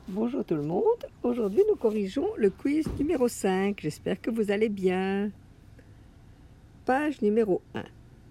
Bonjour tout le monde, aujourd'hui nous corrigeons le quiz numéro 5, j'espère que vous allez bien. Page numéro 1.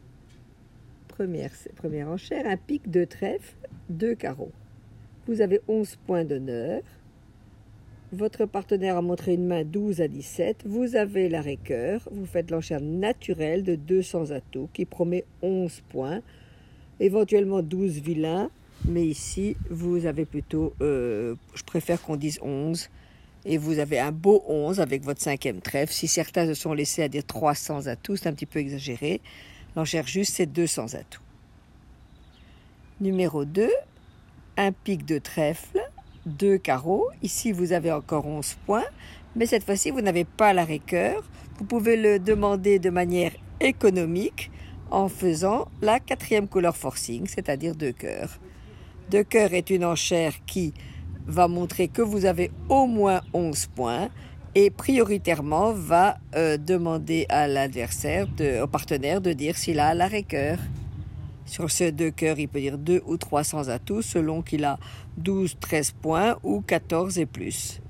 Première enchère, un pic, 2 trèfles, 2 carreaux. Vous avez 11 points d'honneur. Votre partenaire a montré une main 12 à 17. Vous avez l'arrêt-cœur. Vous faites l'enchère naturelle de 200 atouts qui promet 11 points, éventuellement 12 vilains. Mais ici, vous avez plutôt, je préfère qu'on dise 11. Et vous avez un beau 11 avec votre 5e trèfle. Si certains se sont laissés à dire 300 atouts, c'est un petit peu exagéré. L'enchère juste, c'est 200 atouts. Numéro 2, un pic de trèfle, 2 carreaux. Ici, vous avez encore 11 points. Mais cette fois-ci, vous n'avez pas l'arrêt-cœur. Vous pouvez le demander de manière économique en faisant la 4e couleur forcing, c'est-à-dire 2 cœurs. 2 cœurs est une enchère qui va montrer que vous avez au moins 11 points et prioritairement va demander à l'adversaire, au partenaire, de dire s'il a l'arrêt-cœur. Sur ce 2 cœurs, il peut dire 2 ou 300 atouts selon qu'il a 12, 13 points ou 14 et plus.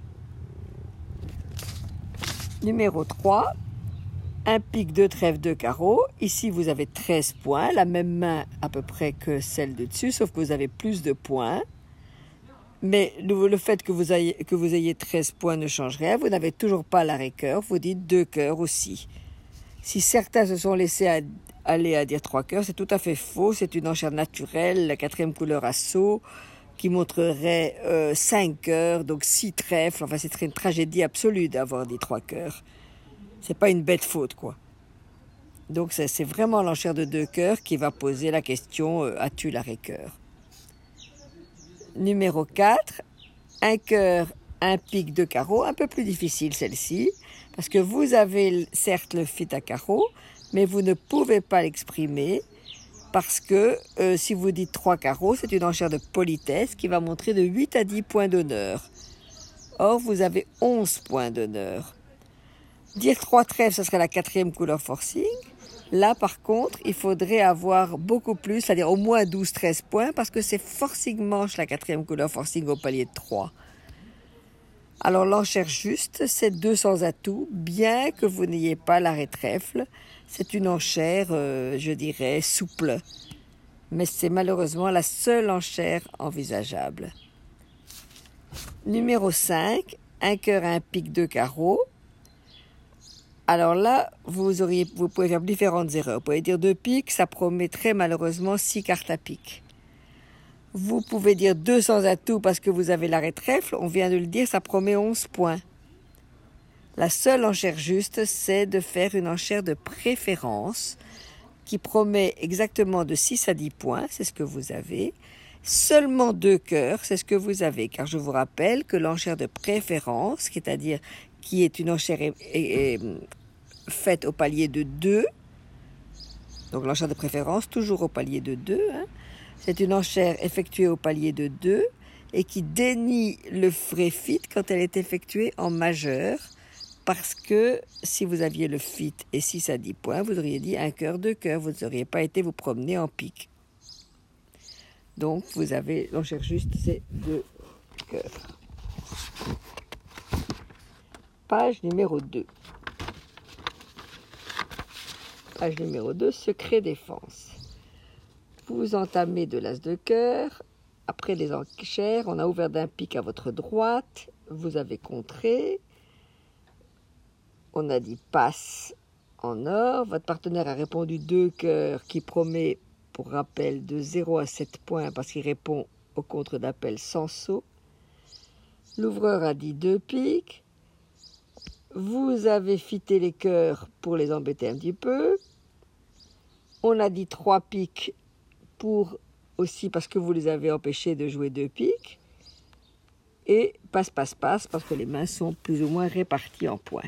Numéro 3. Un pic, 2 trèfles, 2 carreaux. Ici, vous avez 13 points, la même main à peu près que celle de dessus, sauf que vous avez plus de points. Mais le fait que vous ayez 13 points ne change rien. Vous n'avez toujours pas l'arrêt-cœur. Vous dites 2 cœurs aussi. Si certains se sont laissés aller à dire 3 cœurs, c'est tout à fait faux. C'est une enchère naturelle, la 4e couleur assaut, qui montrerait 5 cœurs, donc 6 trèfles. Enfin, c'est une tragédie absolue d'avoir dit 3 cœurs. C'est pas une bête faute, quoi. Donc, c'est vraiment l'enchère de 2 cœurs qui va poser la question as-tu l'arrêt-cœur? Numéro 4, un cœur, un pic, 2 carreaux. Un peu plus difficile celle-ci, parce que vous avez certes le fit à carreaux, mais vous ne pouvez pas l'exprimer, parce que si vous dites 3 carreaux, c'est une enchère de politesse qui va montrer de 8 à 10 points d'honneur. Or, vous avez 11 points d'honneur. Dire 3 trèfles, ce serait la 4e couleur forcing. Là, par contre, il faudrait avoir beaucoup plus, c'est-à-dire au moins 12-13 points, parce que c'est forcing manche la 4e couleur forcing au palier de 3. Alors, l'enchère juste, c'est 200 atouts, bien que vous n'ayez pas l'arrêt trèfle. C'est une enchère, je dirais, souple. Mais c'est malheureusement la seule enchère envisageable. Numéro 5, un cœur, un pic, 2 carreaux. Alors là, vous pouvez faire différentes erreurs. Vous pouvez dire 2 piques, ça promettrait malheureusement 6 cartes à pique. Vous pouvez dire 200 atouts parce que vous avez l'arrêt trèfle. On vient de le dire, ça promet 11 points. La seule enchère juste, c'est de faire une enchère de préférence qui promet exactement de 6 à 10 points. C'est ce que vous avez. Seulement 2 cœurs, c'est ce que vous avez. Car je vous rappelle que l'enchère de préférence, c'est-à-dire qui est une enchère faite au palier de 2. Donc l'enchère de préférence, toujours au palier de 2. C'est une enchère effectuée au palier de 2 et qui dénie le vrai fit quand elle est effectuée en majeur. Parce que si vous aviez le fit et 6 à 10 points, vous auriez dit un cœur, 2 cœurs. Vous n'auriez pas été vous promener en pique. Donc vous avez l'enchère juste, c'est 2 cœurs. Page numéro 2. Page numéro 2, secret défense. Vous entamez de l'as de cœur. Après les enchères, on a ouvert d'un pic à votre droite. Vous avez contré. On a dit passe en or. Votre partenaire a répondu 2 cœurs qui promet, pour rappel, de 0 à 7 points parce qu'il répond au contre d'appel sans saut. L'ouvreur a dit 2 piques. Vous avez fité les cœurs pour les embêter un petit peu. On a dit 3 piques pour aussi parce que vous les avez empêchés de jouer 2 piques. Et passe parce que les mains sont plus ou moins réparties en points.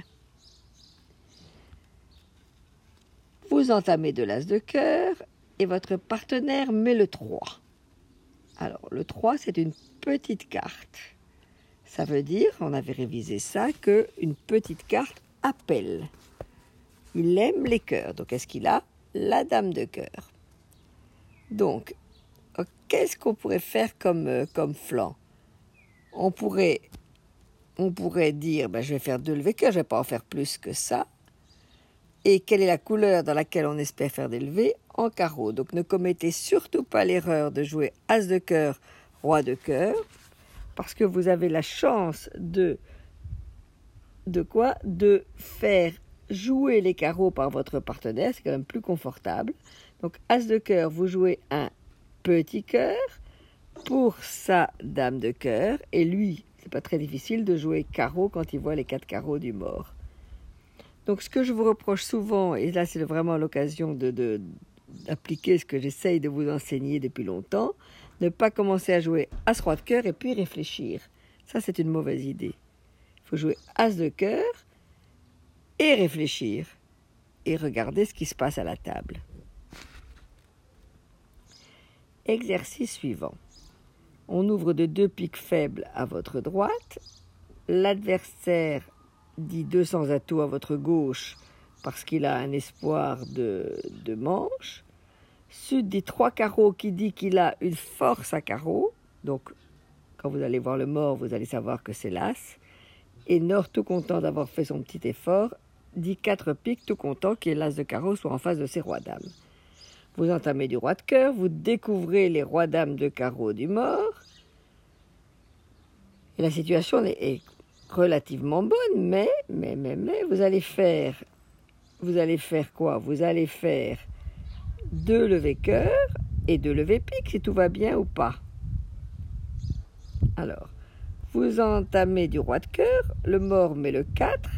Vous entamez de l'as de cœur et votre partenaire met le 3. Alors le 3, c'est une petite carte. Ça veut dire, on avait révisé ça, qu'une petite carte appelle. Il aime les cœurs. Donc, est-ce qu'il a la dame de cœur? Donc, qu'est-ce qu'on pourrait faire comme flanc? on pourrait dire, je vais faire 2 levées cœur, je ne vais pas en faire plus que ça. Et quelle est la couleur dans laquelle on espère faire des levées? En carreau. Donc ne commettez surtout pas l'erreur de jouer as de cœur, roi de cœur, parce que vous avez la chance de faire jouer les carreaux par votre partenaire, c'est quand même plus confortable. Donc as de cœur, vous jouez un petit cœur pour sa dame de cœur, et lui, c'est pas très difficile de jouer carreau quand il voit les 4 carreaux du mort. Donc ce que je vous reproche souvent, et là c'est vraiment l'occasion d'appliquer ce que j'essaye de vous enseigner depuis longtemps, ne pas commencer à jouer as roi de cœur et puis réfléchir. Ça c'est une mauvaise idée. Il faut jouer as de cœur et réfléchir et regarder ce qui se passe à la table. Exercice suivant. On ouvre de 2 piques faibles à votre droite. L'adversaire dit 200 atouts à votre gauche parce qu'il a un espoir de manche. Sud dit 3 carreaux qui dit qu'il a une force à carreau. Donc, quand vous allez voir le mort, vous allez savoir que c'est l'as. Et Nord, tout content d'avoir fait son petit effort, dit 4 piques, tout content que l'as de carreau soit en face de ses rois-dames. Vous entamez du roi de cœur, vous découvrez les rois-dames de carreau du mort. Et la situation est relativement bonne, mais vous allez faire quoi? Vous allez faire 2 levées cœur et 2 levées pique, si tout va bien ou pas. Alors, vous entamez du roi de cœur, le mort met le 4,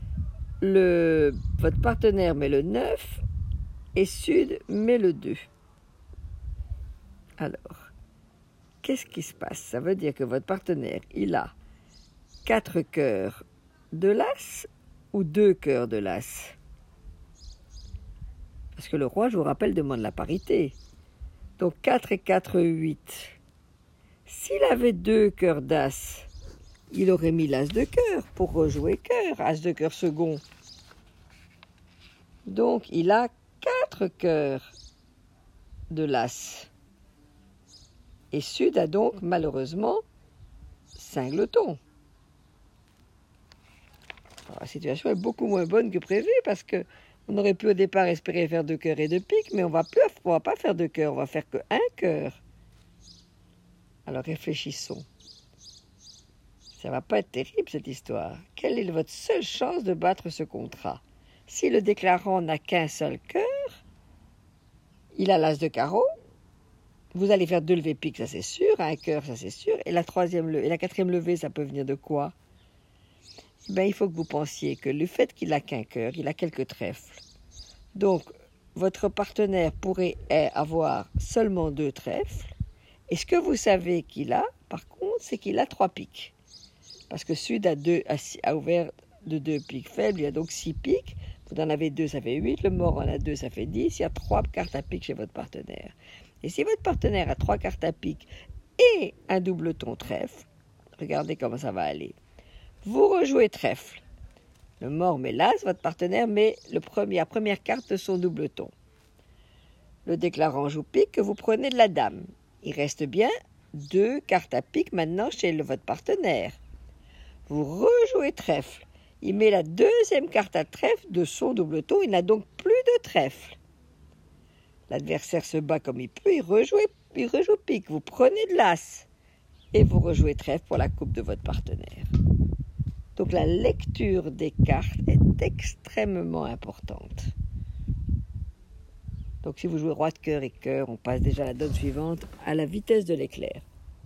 votre partenaire met le 9 et Sud met le 2. Alors, qu'est-ce qui se passe? Ça veut dire que votre partenaire, il a 4 cœurs de l'as ou 2 cœurs de l'as? Parce que le roi, je vous rappelle, demande la parité. Donc 4 et 4, 8. S'il avait 2 cœurs d'as, il aurait mis l'as de cœur pour rejouer cœur, as de cœur second. Donc il a 4 cœurs de l'as. Et Sud a donc malheureusement singleton. Alors, la situation est beaucoup moins bonne que prévu parce que on aurait pu au départ espérer faire 2 cœurs et 2 piques, mais on va pas faire 2 cœurs, on va faire que 1 cœur. Alors réfléchissons. Ça va pas être terrible cette histoire. Quelle est votre seule chance de battre ce contrat? Si le déclarant n'a qu'un seul cœur, il a l'as de carreau, vous allez faire 2 levées piques, ça c'est sûr, 1 cœur, ça c'est sûr, et la 4e levée, ça peut venir de quoi? Il faut que vous pensiez que le fait qu'il n'a qu'un cœur, il a quelques trèfles. Donc, votre partenaire pourrait avoir seulement 2 trèfles. Et ce que vous savez qu'il a, par contre, c'est qu'il a 3 piques. Parce que Sud a ouvert de 2 piques faibles, il y a donc 6 piques. Vous en avez 2, ça fait 8. Le mort en a 2, ça fait 10. Il y a 3 cartes à pique chez votre partenaire. Et si votre partenaire a 3 cartes à pique et un doubleton trèfle, regardez comment ça va aller. Vous rejouez trèfle. Le mort met l'as, votre partenaire met la première carte de son doubleton. Le déclarant joue pique, que vous prenez de la dame. Il reste bien 2 cartes à pique maintenant chez votre partenaire. Vous rejouez trèfle. Il met la 2e carte à trèfle de son doubleton, il n'a donc plus de trèfle. L'adversaire se bat comme il peut, il rejoue pique. Vous prenez de l'as et vous rejouez trèfle pour la coupe de votre partenaire. Donc la lecture des cartes est extrêmement importante. Donc si vous jouez roi de cœur et cœur, on passe déjà à la donne suivante, à la vitesse de l'éclair.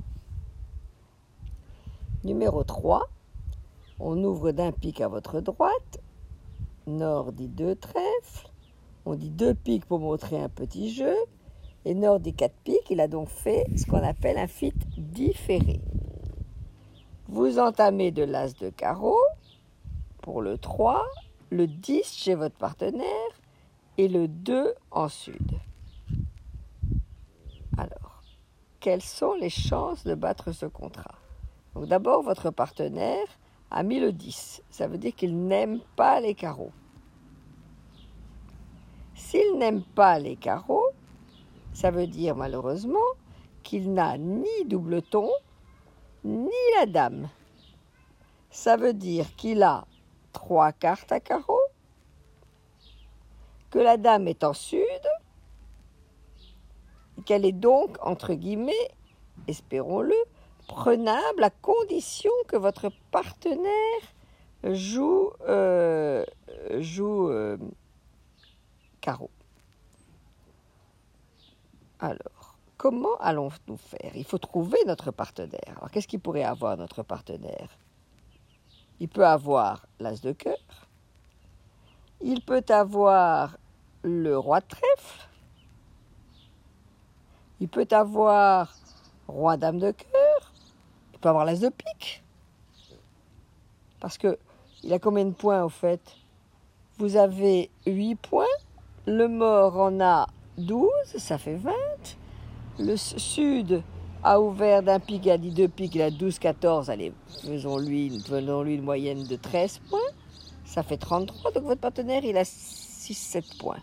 Numéro 3, on ouvre d'un pique à votre droite, Nord dit 2 trèfles, on dit 2 piques pour montrer un petit jeu, et Nord dit 4 piques, il a donc fait ce qu'on appelle un fit différé. Vous entamez de l'as de carreau pour le 3, le 10 chez votre partenaire et le 2 en Sud. Alors, quelles sont les chances de battre ce contrat? Donc d'abord, votre partenaire a mis le 10. Ça veut dire qu'il n'aime pas les carreaux. S'il n'aime pas les carreaux, ça veut dire malheureusement qu'il n'a ni doubleton, ni la dame, ça veut dire qu'il a 3 cartes à carreau, que la dame est en sud, qu'elle est donc, entre guillemets, espérons-le, prenable à condition que votre partenaire joue carreau. Alors, comment allons-nous faire? Il faut trouver notre partenaire. Alors, qu'est-ce qu'il pourrait avoir, notre partenaire? Il peut avoir l'as de cœur. Il peut avoir le roi de trèfle. Il peut avoir roi dame de cœur. Il peut avoir l'as de pique. Parce que, il a combien de points au fait? Vous avez 8 points. Le mort en a 12, ça fait 20. Le sud a ouvert d'un pic, il a dit 2 piques, il a 12, 14. Allez, faisons-lui une moyenne de 13 points. Ça fait 33. Donc votre partenaire, il a 6, 7 points.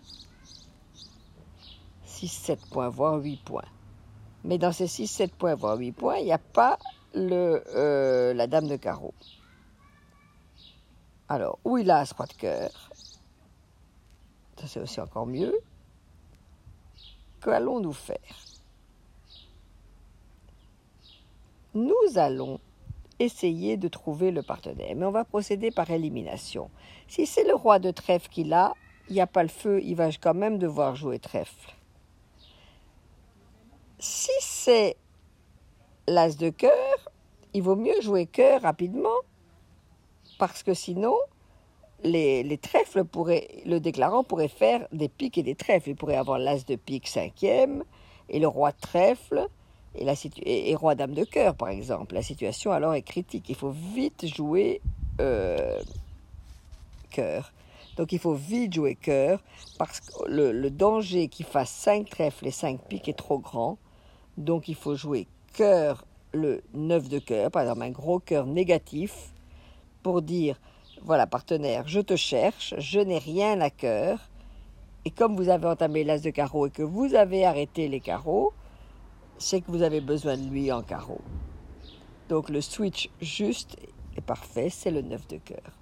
6, 7 points, voire 8 points. Mais dans ces 6, 7 points, voire 8 points, il n'y a pas la dame de carreau. Alors, où il a as roi de cœur, ça c'est aussi encore mieux. Qu'allons-nous faire? Nous allons essayer de trouver le partenaire, mais on va procéder par élimination. Si c'est le roi de trèfle qu'il a, il n'y a pas le feu, il va quand même devoir jouer trèfle. Si c'est l'as de cœur, il vaut mieux jouer cœur rapidement, parce que sinon, les trèfles le déclarant pourrait faire des piques et des trèfles. Il pourrait avoir l'as de pique 5e et le roi de trèfle et roi dame de cœur, par exemple. La situation alors est critique. Il faut vite jouer cœur. Donc il faut vite jouer cœur parce que le danger qu'il fasse 5 trèfles et 5 piques est trop grand. Donc il faut jouer cœur, le 9 de cœur, par exemple un gros cœur négatif, pour dire, voilà partenaire, je te cherche, je n'ai rien à cœur, et comme vous avez entamé l'as de carreau et que vous avez arrêté les carreaux, c'est que vous avez besoin de lui en carreau. Donc le switch juste et parfait, c'est le 9 de cœur.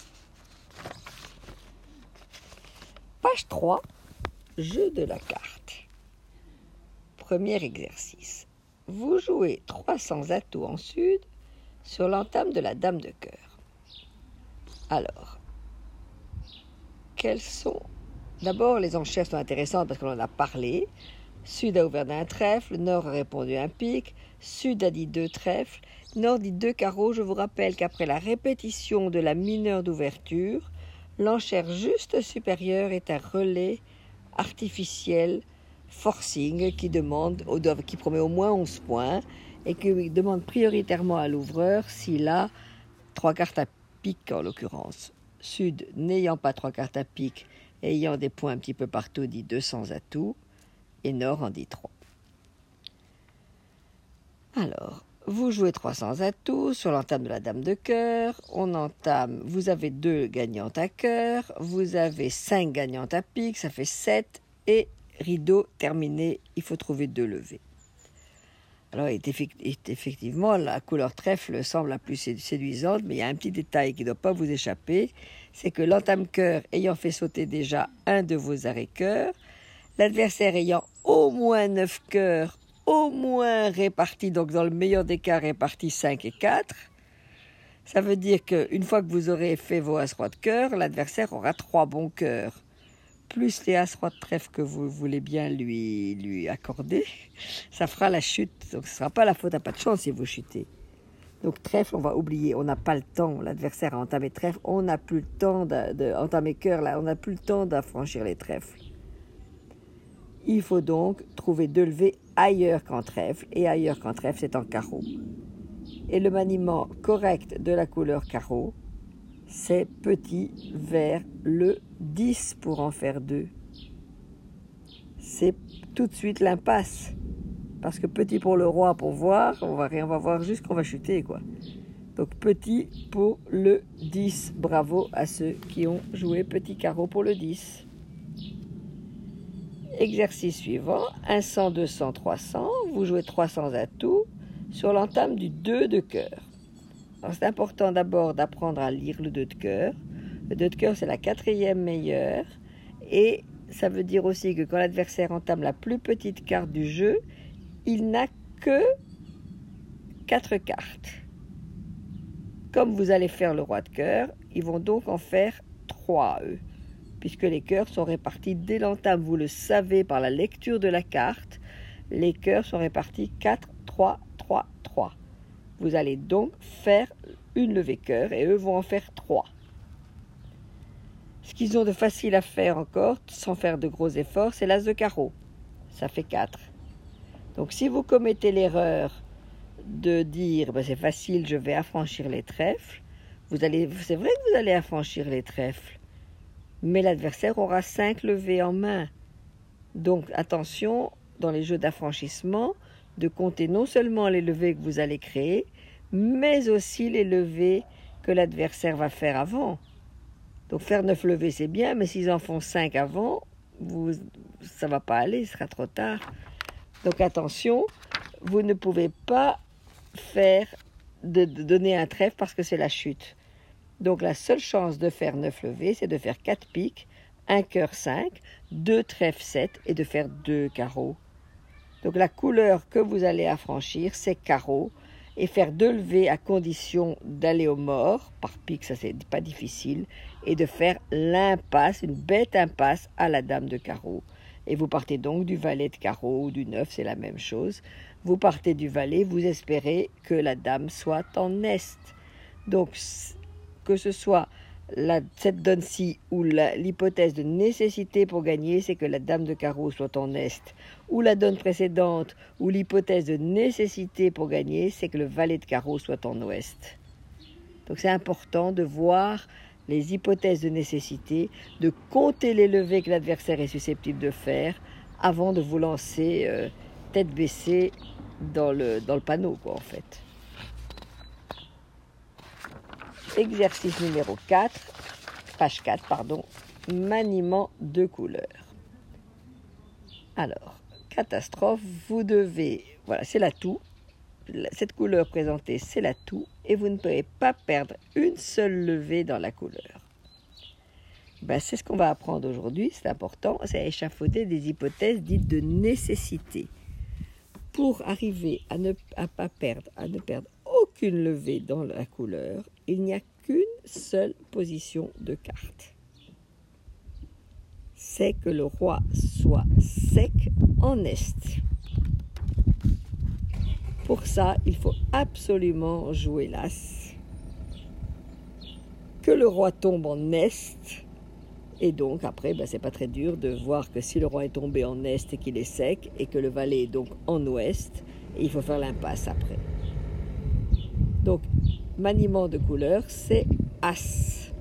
Page 3, jeu de la carte. Premier exercice. Vous jouez 300 atouts en sud sur l'entame de la dame de cœur. Alors, quels sont... D'abord, les enchères sont intéressantes parce qu'on en a parlé. Sud a ouvert d'un trèfle, Nord a répondu un pique, Sud a dit 2 trèfles, Nord dit 2 carreaux. Je vous rappelle qu'après la répétition de la mineure d'ouverture, l'enchère juste supérieure est un relais artificiel forcing qui promet au moins 11 points et qui demande prioritairement à l'ouvreur s'il a 3 cartes à pique en l'occurrence. Sud, n'ayant pas 3 cartes à pique, ayant des points un petit peu partout, dit 200 atouts, et Nord en dit 3. Alors, vous jouez 300 atouts sur l'entame de la dame de cœur. On entame, vous avez 2 gagnantes à cœur, vous avez 5 gagnantes à pique, ça fait 7, et rideau terminé, il faut trouver 2 levées. Alors, effectivement, la couleur trèfle semble la plus séduisante, mais il y a un petit détail qui ne doit pas vous échapper, c'est que l'entame-cœur ayant fait sauter déjà un de vos arrêts-cœurs, l'adversaire ayant au moins 9 cœurs, au moins répartis, donc dans le meilleur des cas, répartis 5 et 4, ça veut dire qu'une fois que vous aurez fait vos as-rois de cœur, l'adversaire aura 3 bons cœurs. Plus les as-rois de trèfle que vous voulez bien lui accorder, ça fera la chute. Donc ce ne sera pas la faute à pas de chance si vous chutez. Donc trèfle, on va oublier, on n'a pas le temps. L'adversaire a entamé trèfle, on n'a plus le temps d'entamer cœur, là, on n'a plus le temps d'affranchir les trèfles. Il faut donc trouver 2 levées ailleurs qu'en trèfle, et ailleurs qu'en trèfle, c'est en carreau. Et le maniement correct de la couleur carreau, c'est petit vers le 10 pour en faire 2. C'est tout de suite l'impasse. Parce que petit pour le roi, pour voir, on va voir juste qu'on va chuter, quoi. Donc petit pour le 10. Bravo à ceux qui ont joué petit carreau pour le 10. Exercice suivant, 100, 200, 300. Vous jouez 300 atouts sur l'entame du 2 de cœur. Alors, c'est important d'abord d'apprendre à lire le 2 de cœur. Le 2 de cœur, c'est la 4e meilleure. Et ça veut dire aussi que quand l'adversaire entame la plus petite carte du jeu, il n'a que 4 cartes. Comme vous allez faire le roi de cœur, ils vont donc en faire 3, eux. Puisque les cœurs sont répartis dès l'entame. Vous le savez par la lecture de la carte. Les cœurs sont répartis 4, 3, 3, 3. Vous allez donc faire une levée cœur et eux vont en faire 3. Ce qu'ils ont de facile à faire encore, sans faire de gros efforts, c'est l'as de carreau. Ça fait 4. Donc si vous commettez l'erreur de dire c'est facile, je vais affranchir les trèfles, c'est vrai que vous allez affranchir les trèfles, mais l'adversaire aura 5 levées en main. Donc attention, dans les jeux d'affranchissement, de compter non seulement les levées que vous allez créer, mais aussi les levées que l'adversaire va faire avant. Donc faire 9 levées, c'est bien, mais s'ils en font 5 avant, ça ne va pas aller, ce sera trop tard. Donc attention, vous ne pouvez pas donner un trèfle parce que c'est la chute. Donc la seule chance de faire 9 levées, c'est de faire 4 piques, 1 cœur 5, 2 trèfles 7 et de faire 2 carreaux. Donc la couleur que vous allez affranchir, c'est carreau. Et faire 2 levées à condition d'aller au mort, par pique, ça c'est pas difficile, et de faire l'impasse, une bête impasse à la dame de carreau. Et vous partez donc du valet de carreau ou du 9, c'est la même chose. Vous partez du valet, vous espérez que la dame soit en est. Donc que ce soit cette donne-ci ou l'hypothèse de nécessité pour gagner, c'est que la dame de carreau soit en est, ou la donne précédente, ou l'hypothèse de nécessité pour gagner, c'est que le valet de carreau soit en ouest. Donc c'est important de voir les hypothèses de nécessité, de compter les levées que l'adversaire est susceptible de faire avant de vous lancer tête baissée dans le panneau, quoi, en fait. Exercice numéro 4, page 4, pardon, maniement de couleurs. Alors, catastrophe, vous devez, voilà, c'est l'atout. Cette couleur présentée, c'est l'atout, et vous ne pouvez pas perdre une seule levée dans la couleur. C'est ce qu'on va apprendre aujourd'hui, c'est important, c'est à échafauder des hypothèses dites de nécessité. Pour arriver à ne perdre aucune levée dans la couleur, il n'y a qu'une seule position de carte. C'est que le roi soit sec en est. Pour ça, il faut absolument jouer l'as. Que le roi tombe en est. Et donc après, c'est pas très dur de voir que si le roi est tombé en est et qu'il est sec, et que le valet est donc en ouest, et il faut faire l'impasse après. Donc, maniement de couleur, c'est as.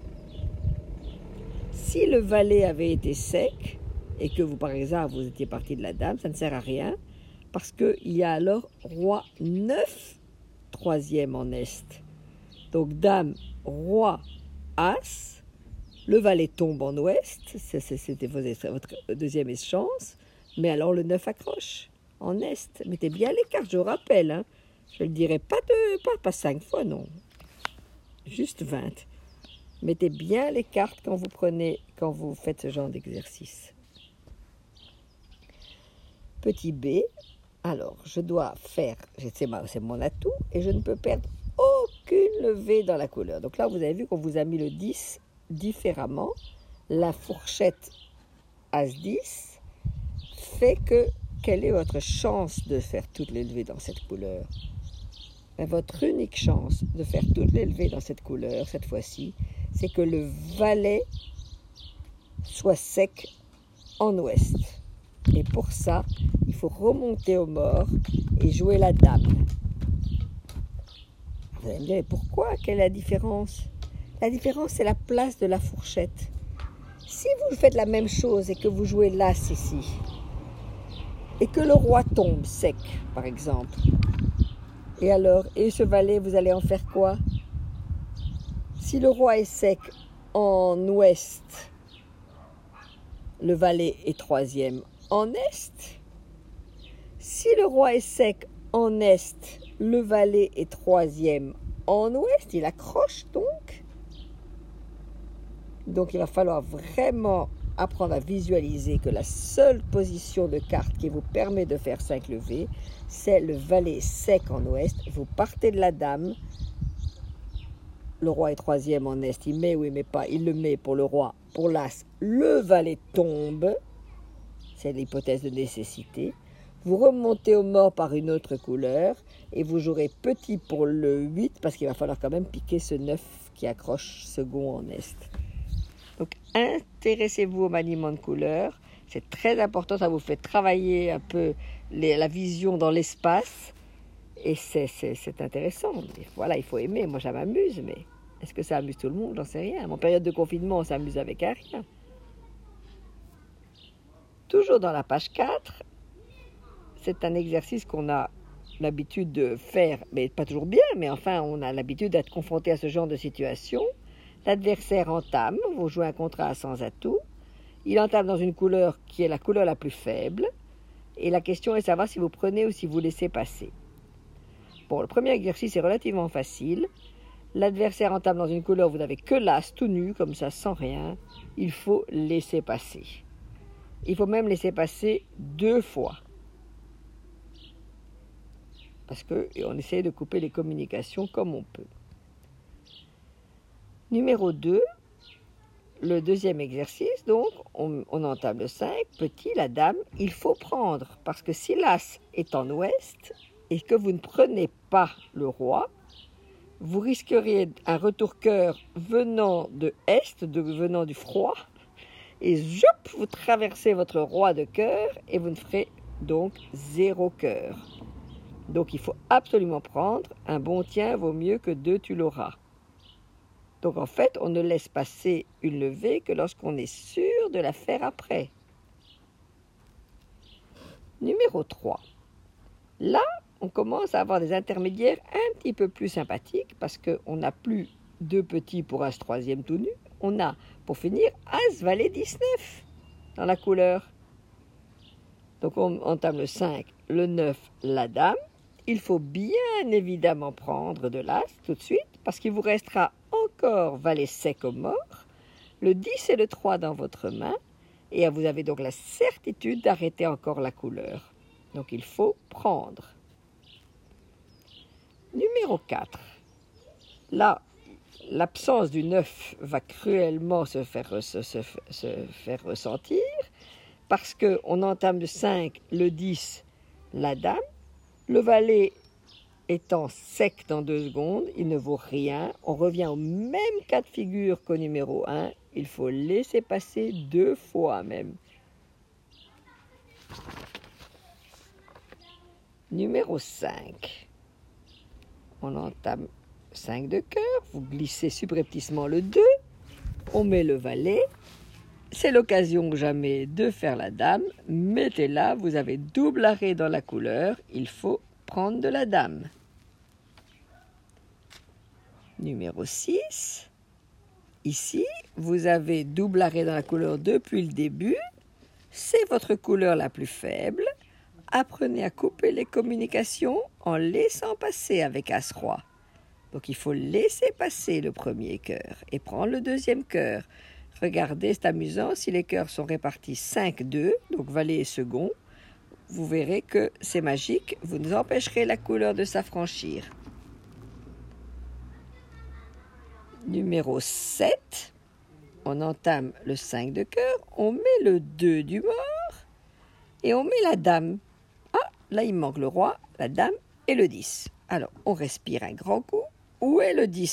Si le valet avait été sec, et que vous, par exemple, vous étiez parti de la dame, ça ne sert à rien, parce qu'il y a alors roi 9, troisième en est. Donc, dame, roi, as. Le valet tombe en ouest, c'était votre deuxième chance, mais alors le 9 accroche en est. Mettez bien les cartes, je vous rappelle, hein. Je ne le dirai pas 5 fois, non, juste 20. Mettez bien les cartes quand vous faites ce genre d'exercice. Petit b, alors je dois faire, c'est mon atout, et je ne peux perdre aucune levée dans la couleur. Donc là, vous avez vu qu'on vous a mis le 10 différemment. La fourchette As-10 fait que, quelle est votre chance de faire toutes les levées dans cette couleur? Votre unique chance de faire toutes les levées dans cette couleur, cette fois-ci, c'est que le valet soit sec en ouest. Et pour ça, il faut remonter au mort et jouer la dame. Vous allez me dire, mais pourquoi? Quelle est la différence? La différence, c'est la place de la fourchette. Si vous faites la même chose et que vous jouez l'as ici, et que le roi tombe sec, par exemple, et ce valet, vous allez en faire quoi? Si le roi est sec en ouest, le valet est troisième en est. Si le roi est sec en est, le valet est troisième en ouest, il accroche donc. Donc il va falloir vraiment apprendre à visualiser que la seule position de carte qui vous permet de faire 5 levées, c'est le valet sec en ouest. Vous partez de la dame, le roi est troisième en est, il met ou il met pas, il le met pour le roi, pour l'as, le valet tombe, c'est l'hypothèse de nécessité. Vous remontez au mort par une autre couleur et vous jouerez petit pour le 8 parce qu'il va falloir quand même piquer ce 9 qui accroche second en est. Donc intéressez-vous au maniement de couleurs, c'est très important, ça vous fait travailler un peu la vision dans l'espace et c'est intéressant. Mais voilà, il faut aimer, moi ça m'amuse, mais est-ce que ça amuse tout le monde? J'en sais rien. En période de confinement, on s'amuse avec un rien. Toujours dans la page 4, c'est un exercice qu'on a l'habitude de faire, mais pas toujours bien, mais enfin on a l'habitude d'être confronté à ce genre de situation. L'adversaire entame, vous jouez un contrat sans atout, il entame dans une couleur qui est la couleur la plus faible, et la question est de savoir si vous prenez ou si vous laissez passer. Bon, le premier exercice est relativement facile. L'adversaire entame dans une couleur, vous n'avez que l'as tout nu, comme ça, sans rien. Il faut laisser passer. Il faut même laisser passer 2 fois. Parce qu'on essaie de couper les communications comme on peut. Numéro 2, le deuxième exercice, donc, on entame le 5, petit, la dame, il faut prendre, parce que si l'as est en ouest, et que vous ne prenez pas le roi, vous risqueriez un retour cœur venant de est, venant du froid, et vous traversez votre roi de cœur, et vous ne ferez donc 0 cœur. Donc il faut absolument prendre, un bon tien vaut mieux que 2 tu l'auras. Donc en fait, on ne laisse passer une levée que lorsqu'on est sûr de la faire après. Numéro 3. Là, on commence à avoir des intermédiaires un petit peu plus sympathiques parce qu'on n'a plus 2 petits pour as troisième tout nu. On a, pour finir, as valet 19 dans la couleur. Donc on entame le 5, le 9, la dame. Il faut bien évidemment prendre de l'as tout de suite parce qu'il vous restera encore valet sec au mort, le 10 et le 3 dans votre main et vous avez donc la certitude d'arrêter encore la couleur. Donc il faut prendre. Numéro 4. Là, l'absence du 9 va cruellement se faire ressentir parce qu'on entame le 5, le 10, la dame. Le valet étant sec dans 2 secondes, il ne vaut rien. On revient au même cas de figure qu'au numéro 1. Il faut laisser passer 2 fois même. Numéro 5. On entame 5 de cœur. Vous glissez subrepticement le 2. On met le valet. C'est l'occasion jamais de faire la dame. Mettez-la, vous avez double arrêt dans la couleur. Il faut prendre de la dame. Numéro 6. Ici, vous avez double arrêt dans la couleur depuis le début. C'est votre couleur la plus faible. Apprenez à couper les communications en laissant passer avec As-Roi. Donc il faut laisser passer le premier cœur et prendre le deuxième cœur. Regardez, c'est amusant, si les cœurs sont répartis 5-2, donc valet et second, vous verrez que c'est magique, vous nous empêcherez la couleur de s'affranchir. Numéro 7, on entame le 5 de cœur, on met le 2 du mort et on met la dame. Ah, là il manque le roi, la dame et le 10. Alors, on respire un grand coup. Où est le 10 ?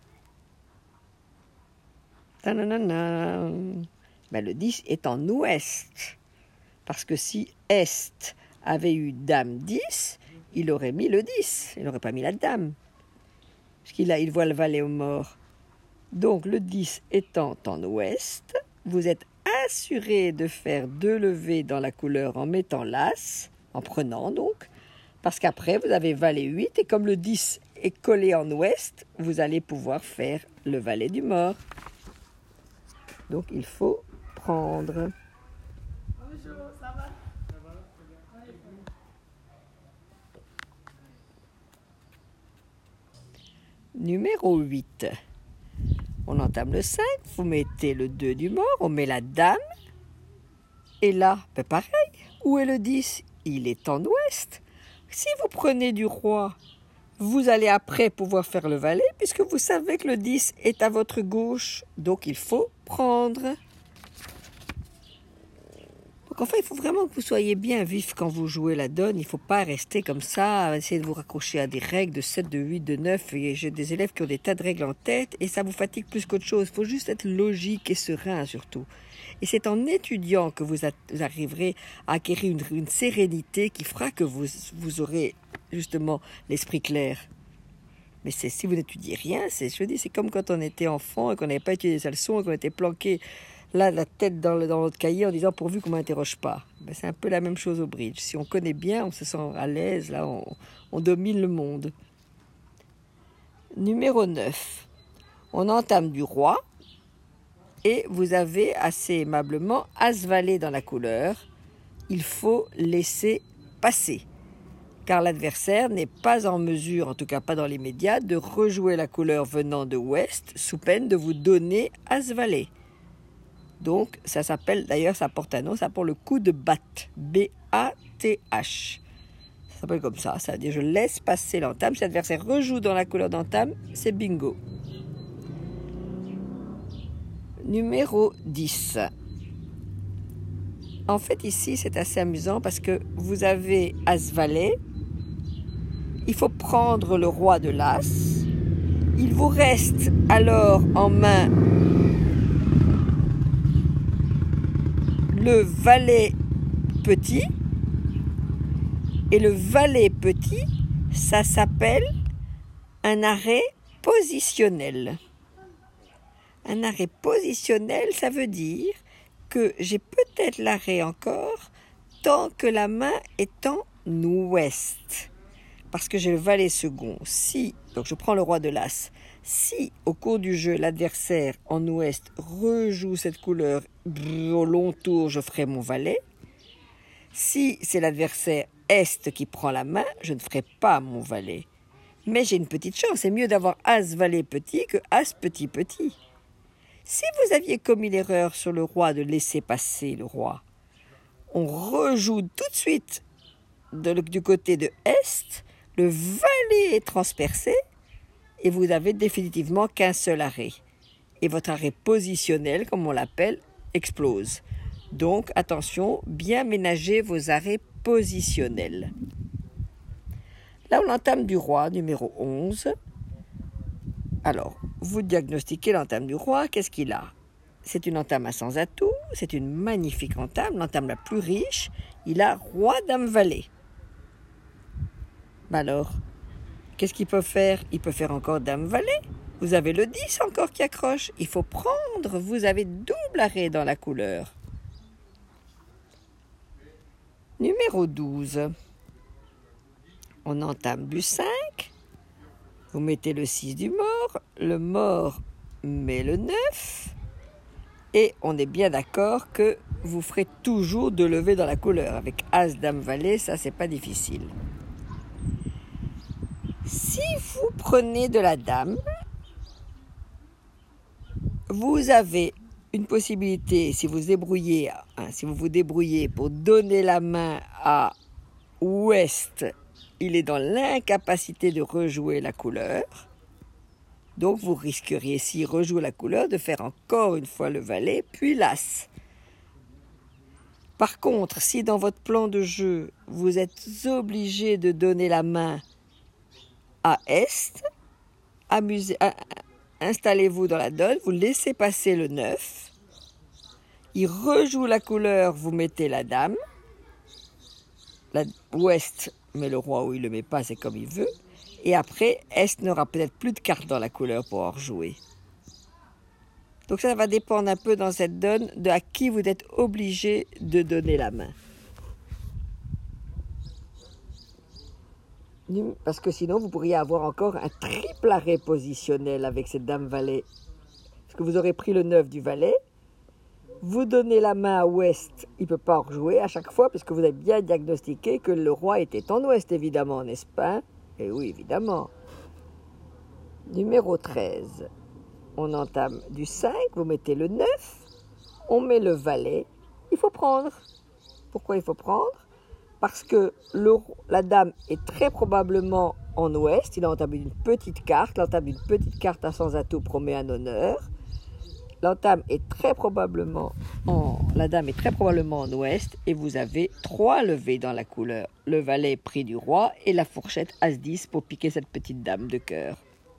Ta-na-na-na. Ben, le 10 est en ouest. Parce que si est avait eu dame 10, il aurait mis le 10. Il n'aurait pas mis la dame. Parce il voit le valet au mort. Donc, le 10 étant en ouest, vous êtes assuré de faire 2 levées dans la couleur en mettant l'as, en prenant donc, parce qu'après, vous avez valet 8, et comme le 10 est collé en ouest, vous allez pouvoir faire le valet du mort. Donc, il faut prendre. Bonjour, ça va? Numéro 8. On entame le 5, vous mettez le 2 du mort, on met la dame. Et là, pareil, où est le 10? Il est en ouest. Si vous prenez du roi, vous allez après pouvoir faire le valet, puisque vous savez que le 10 est à votre gauche. Donc il faut prendre. Donc enfin, il faut vraiment que vous soyez bien vif quand vous jouez la donne. Il ne faut pas rester comme ça, essayer de vous raccrocher à des règles de 7, de 8, de 9. Et j'ai des élèves qui ont des tas de règles en tête et ça vous fatigue plus qu'autre chose. Il faut juste être logique et serein surtout. Et c'est en étudiant que vous arriverez à acquérir une sérénité qui fera que vous aurez justement l'esprit clair. Mais si vous n'étudiez rien, c'est comme quand on était enfant et qu'on n'avait pas étudié sa leçon et qu'on était planqué là la tête dans notre cahier en disant pourvu qu'on ne m'interroge pas. C'est un peu la même chose au bridge. Si on connaît bien, on se sent à l'aise, là on domine le monde. Numéro 9. On entame du roi. Et vous avez assez aimablement as-valet dans la couleur. Il faut laisser passer. Car l'adversaire n'est pas en mesure, en tout cas pas dans l'immédiat, de rejouer la couleur venant de ouest sous peine de vous donner as-valet. Donc ça s'appelle, d'ailleurs ça porte un nom, ça s'appelle le coup de batte. B-A-T-H. Ça s'appelle comme ça, ça veut dire je laisse passer l'entame. Si l'adversaire rejoue dans la couleur d'entame, c'est bingo. Numéro 10. En fait, ici, c'est assez amusant parce que vous avez as-valet. Il faut prendre le roi de l'as. Il vous reste alors en main le valet petit. Et le valet petit, ça s'appelle un arrêt positionnel. Un arrêt positionnel, ça veut dire que j'ai peut-être l'arrêt encore tant que la main est en ouest. Parce que j'ai le valet second. Donc je prends le roi de l'as. Si au cours du jeu, l'adversaire en ouest rejoue cette couleur au long tour, je ferai mon valet. Si c'est l'adversaire est qui prend la main, je ne ferai pas mon valet. Mais j'ai une petite chance. C'est mieux d'avoir as-valet petit que as-petit-petit. Si vous aviez commis l'erreur sur le roi de laisser passer le roi, on rejoue tout de suite du côté de est, le valet est transpercé et vous avez définitivement qu'un seul arrêt. Et votre arrêt positionnel, comme on l'appelle, explose. Donc attention, bien ménager vos arrêts positionnels. Là, on entame du roi, numéro 11. Alors, vous diagnostiquez l'entame du roi, qu'est-ce qu'il a? C'est une entame à sans atout, c'est une magnifique entame, l'entame la plus riche. Il a roi, dame, valet. Alors, qu'est-ce qu'il peut faire? Il peut faire encore dame, valet. Vous avez le 10 encore qui accroche. Il faut prendre, vous avez double arrêt dans la couleur. Numéro 12. On entame du 5. Vous mettez le 6 du mort, le mort met le 9, et on est bien d'accord que vous ferez toujours deux levées dans la couleur. Avec as, dame, valet, ça c'est pas difficile. Si vous prenez de la dame, vous avez une possibilité, si vous vous débrouillez pour donner la main à ouest, il est dans l'incapacité de rejouer la couleur. Donc vous risqueriez, s'il rejoue la couleur, de faire encore une fois le valet, puis l'as. Par contre, si dans votre plan de jeu, vous êtes obligé de donner la main à est, installez-vous dans la donne, vous laissez passer le 9, il rejoue la couleur, vous mettez la dame, ouest met le roi où il ne le met pas, c'est comme il veut, et après, est n'aura peut-être plus de cartes dans la couleur pour en rejouer. Donc ça va dépendre un peu dans cette donne de à qui vous êtes obligé de donner la main. Parce que sinon, vous pourriez avoir encore un triple arrêt positionnel avec cette dame valet. Parce que vous aurez pris le 9 du valet, vous donnez la main à ouest, il ne peut pas en rejouer à chaque fois, puisque vous avez bien diagnostiqué que le roi était en ouest, évidemment, n'est-ce pas? Et oui, évidemment. Numéro 13, on entame du 5, vous mettez le 9, on met le valet, il faut prendre. Pourquoi il faut prendre? Parce que la dame est très probablement en ouest, il a entamé une petite carte, l'entame d'une petite carte à sans atout promet un honneur. La dame est très probablement en ouest et vous avez 3 levées dans la couleur. Le valet prix du roi et la fourchette As-10 pour piquer cette petite dame de cœur.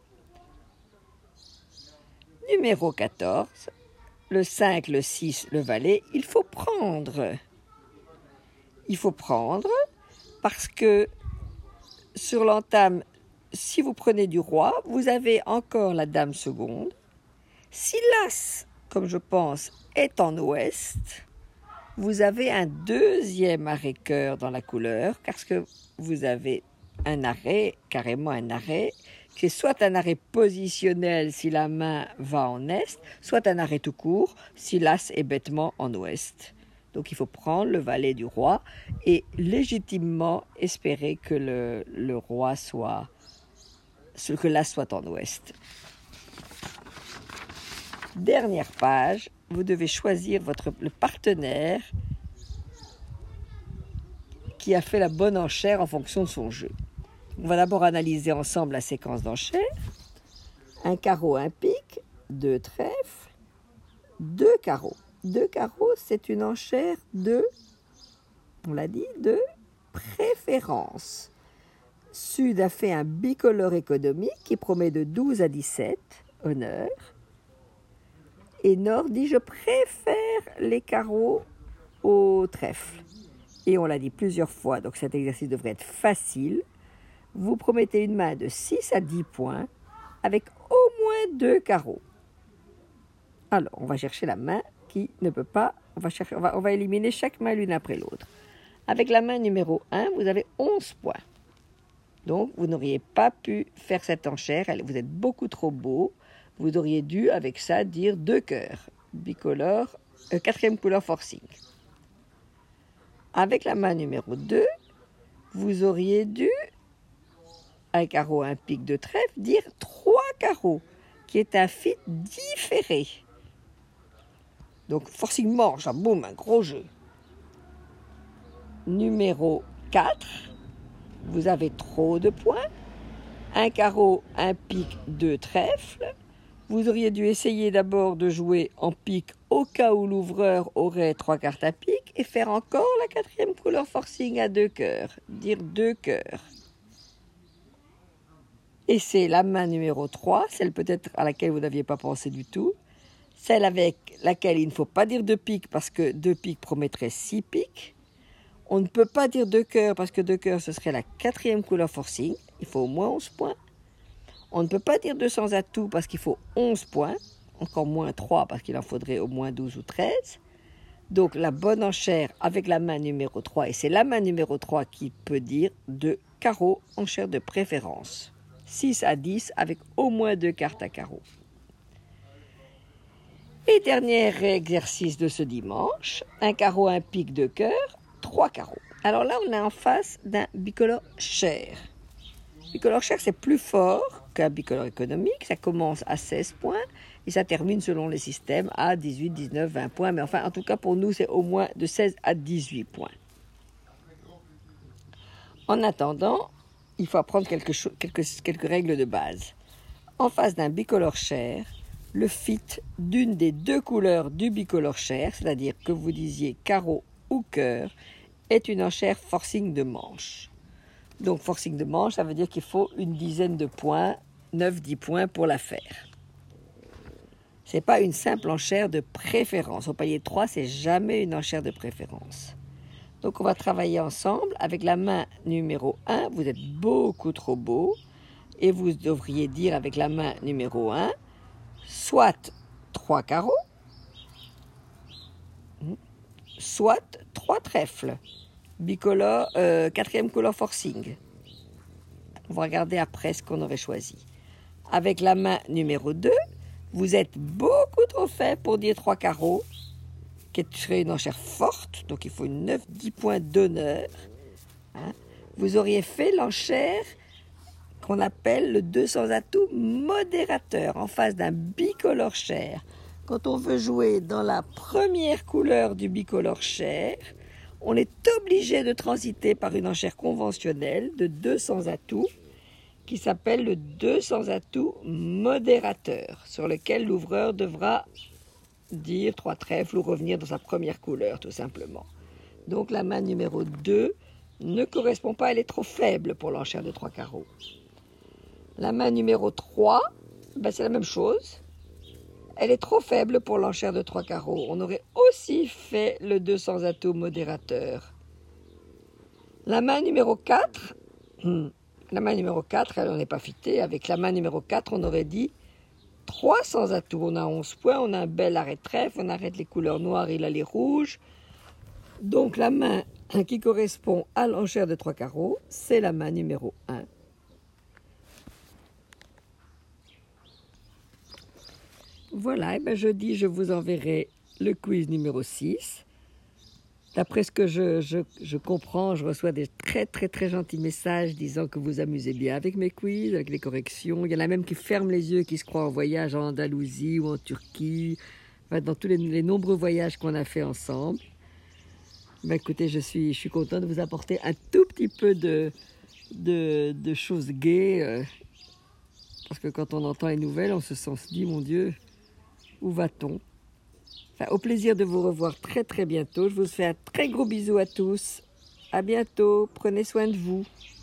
Numéro 14, le 5, le 6, le valet, il faut prendre. Il faut prendre parce que sur l'entame, si vous prenez du roi, vous avez encore la dame seconde. Si l'as, comme je pense, est en ouest, vous avez un deuxième arrêt-cœur dans la couleur, parce que vous avez un arrêt, carrément un arrêt, qui est soit un arrêt positionnel si la main va en est, soit un arrêt tout court si l'as est bêtement en ouest. Donc il faut prendre le valet du roi et légitimement espérer que le roi soit, que l'as soit en ouest. Dernière page, vous devez choisir le partenaire qui a fait la bonne enchère en fonction de son jeu. On va d'abord analyser ensemble la séquence d'enchères. Un carreau, un pique, 2 trèfles, 2 carreaux. 2 carreaux, c'est une enchère on l'a dit, de préférence. Sud a fait un bicolore économique qui promet de 12 à 17, honneur. Et Nord dit, je préfère les carreaux au trèfle. Et on l'a dit plusieurs fois, donc cet exercice devrait être facile. Vous promettez une main de 6 à 10 points avec au moins 2 carreaux. Alors, on va chercher la main qui ne peut pas, on va éliminer chaque main l'une après l'autre. Avec la main numéro 1, vous avez 11 points. Donc, vous n'auriez pas pu faire cette enchère, vous êtes beaucoup trop beau. Vous auriez dû, avec ça, dire 2 cœurs, bicolore, 4e couleur forcing. Avec la main numéro 2, vous auriez dû, un carreau, un pique de trèfle, dire 3 carreaux, qui est un fit différé. Donc, forcing manche, boum, un gros jeu. Numéro 4, vous avez trop de points. Un carreau, un pique, 2 trèfles. Vous auriez dû essayer d'abord de jouer en pique au cas où l'ouvreur aurait 3 cartes à pique et faire encore la 4e couleur forcing à 2 cœurs, dire 2 cœurs. Et c'est la main numéro 3, celle peut-être à laquelle vous n'aviez pas pensé du tout, celle avec laquelle il ne faut pas dire 2 piques parce que 2 piques promettrait 6 piques. On ne peut pas dire 2 cœurs parce que 2 cœurs ce serait la 4e couleur forcing, il faut au moins 11 points. On ne peut pas dire 2 sans atout parce qu'il faut 11 points, encore moins 3 parce qu'il en faudrait au moins 12 ou 13. Donc la bonne enchère avec la main numéro 3, et c'est la main numéro 3 qui peut dire 2 carreaux, enchère de préférence. 6 à 10 avec au moins 2 cartes à carreaux. Et dernier exercice de ce dimanche, un carreau, un pique, 2 cœurs, 3 carreaux. Alors là, on est en face d'un bicolore cher. Bicolore cher, c'est plus fort qu'un bicolore économique. Ça commence à 16 points et ça termine selon les systèmes à 18, 19, 20 points. Mais enfin, en tout cas, pour nous, c'est au moins de 16 à 18 points. En attendant, il faut apprendre quelques règles de base. En face d'un bicolore cher, le fit d'une des 2 couleurs du bicolore cher, c'est-à-dire que vous disiez carreau ou cœur, est une enchère forcing de manche. Donc forcing de manche, ça veut dire qu'il faut une dizaine de points, 9-10 points pour la faire. Ce n'est pas une simple enchère de préférence. Au palier 3, c'est jamais une enchère de préférence. Donc on va travailler ensemble. Avec la main numéro 1, vous êtes beaucoup trop beau. Et vous devriez dire avec la main numéro 1, soit 3 carreaux, soit 3 trèfles. Bicolore, 4e couleur forcing. On va regarder après ce qu'on aurait choisi. Avec la main numéro 2, vous êtes beaucoup trop faible pour dire 3 carreaux, qui serait une enchère forte, donc il faut une 9-10 points d'honneur. Vous auriez fait l'enchère qu'on appelle le 200 atouts modérateur en face d'un bicolore share. Quand on veut jouer dans la première couleur du bicolore share, on est obligé de transiter par une enchère conventionnelle de 200 atouts qui s'appelle le 200 atouts modérateur, sur lequel l'ouvreur devra dire 3 trèfles ou revenir dans sa première couleur tout simplement. Donc la main numéro 2 ne correspond pas, elle est trop faible pour l'enchère de 3 carreaux. La main numéro 3, c'est la même chose. Elle est trop faible pour l'enchère de 3 carreaux. On aurait aussi fait le 200 atouts modérateur. La main numéro 4, elle on n'est pas fité. Avec la main numéro 4, on aurait dit 300 atouts. On a 11 points, on a un bel arrêt de trèfle, on arrête les couleurs noires, il a les rouges. Donc la main qui correspond à l'enchère de 3 carreaux, c'est la main numéro 1. Voilà, et jeudi, je vous enverrai le quiz numéro 6. D'après ce que je comprends, je reçois des très gentils messages disant que vous amusez bien avec mes quiz, avec les corrections. Il y en a même qui ferment les yeux, qui se croient en voyage en Andalousie ou en Turquie, dans tous les nombreux voyages qu'on a fait ensemble. Écoutez, je suis contente de vous apporter un tout petit peu de choses gaies. Parce que quand on entend les nouvelles, on se dit, mon Dieu, où va-t-on ? Au plaisir de vous revoir très bientôt. Je vous fais un très gros bisou à tous. À bientôt. Prenez soin de vous.